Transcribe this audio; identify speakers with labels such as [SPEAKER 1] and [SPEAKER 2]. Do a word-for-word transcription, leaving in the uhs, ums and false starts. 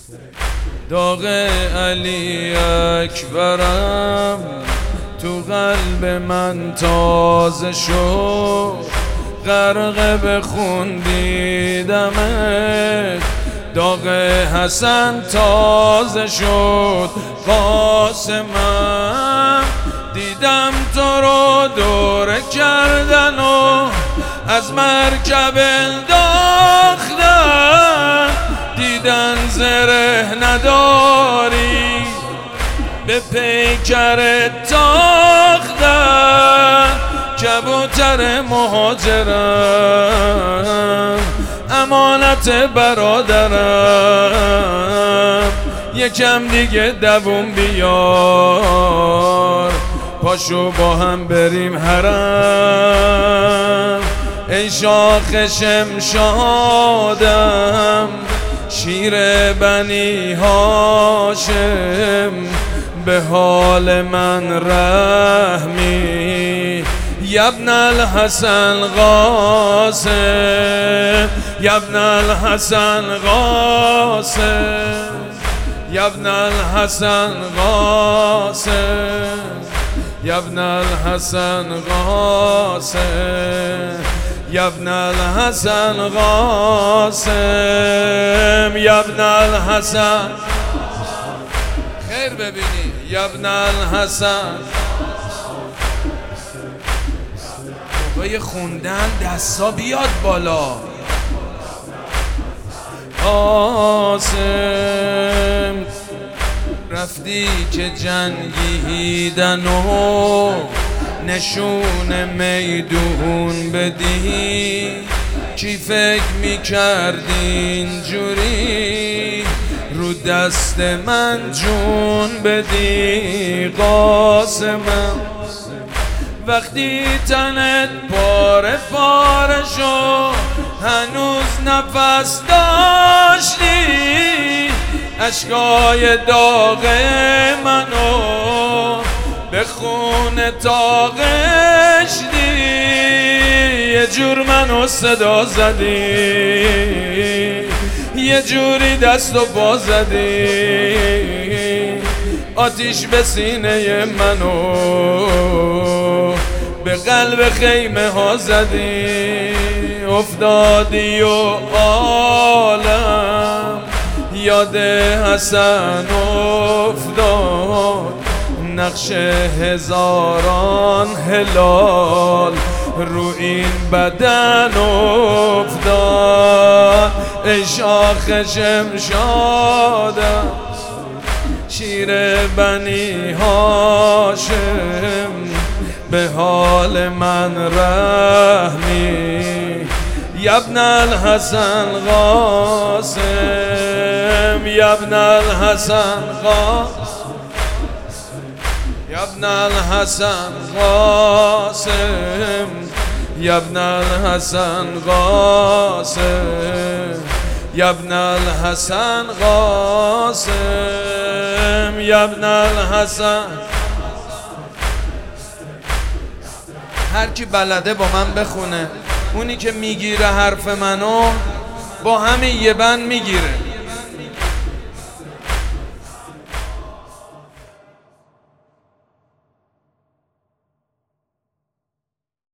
[SPEAKER 1] داغ علی اکبرم تو قلب من تازه شد، غرق به خون دیدمت. داغ حسن تازه شد، قاسمم دیدم تو رو دوره کردن و از مرکب انداختن. دیدن زره نداری به پیکرت تاختن. کبوتر مهاجرم امانت برادرم، یکم دیگه دووم بیار پاشو با هم بریم حرم. ای شاخ شمشادم شیر بنی هاشم، به حال من رحمی. یابن الحسن قاسم، یابن الحسن قاسم، یابن الحسن قاسم، یابن الحسن قاسم، یابن الحسن قاسم، یابن الحسن. خیر ببینی یابن الحسن. موقع خوندن دستا بیاد بالا. قاسم رفتی که جنگیدن و نشون میدون بدی، کی فکر میکرد اینجوری رو دست من جون بدی. قاسمم وقتی تنت پاره پاره شو هنوز نفس داشتی، اشکای داغ منو به خون تاقشتی. یه جور منو صدا زدی، یه جوری دست و پا زدی، آتیش به سینه منو به قلب خیمه ها زدی. افتادی و عالم یاد حسن افتاد، نقش هزاران هلال رو این بدن افتاد. ای شاخ شمشادم شیر بنی هاشم، به حال من رحمی. یابن الحسن قاسم، یابن الحسن قاسم، یابن الحسن قاسم، یابن الحسن قاسم، یابن الحسن قاسم، یابن الحسن. هر کی بلده با من بخونه، اونی که میگیره حرف منو با همین یه بند میگیره.